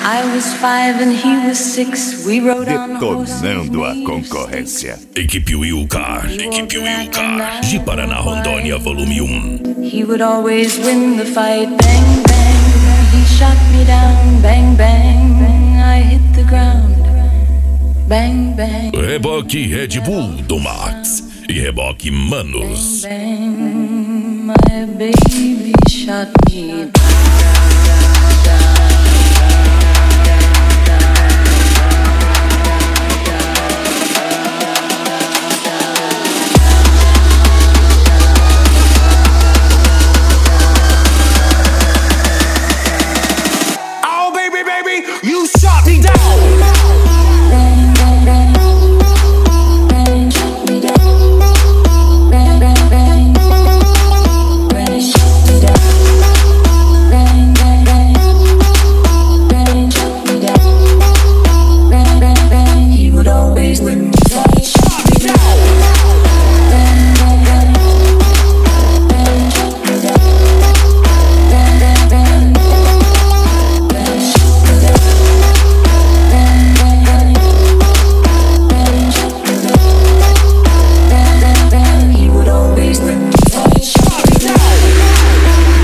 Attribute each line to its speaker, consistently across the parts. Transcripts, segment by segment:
Speaker 1: I was 5 and he was 6. We rode on
Speaker 2: Detonando a concorrência.
Speaker 3: Equipe Wilcar, Equipe Wilcar, de Paraná, Rondônia, volume 1.
Speaker 1: He would always win the fight. Bang, bang, he shot me down. Bang, bang, I hit the ground. Bang, bang.
Speaker 3: Reboque Red Bull do Max e reboque Manos.
Speaker 1: Bang, bang, my baby shot me down.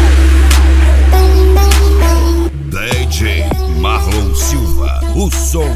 Speaker 2: Marlon Silva, o som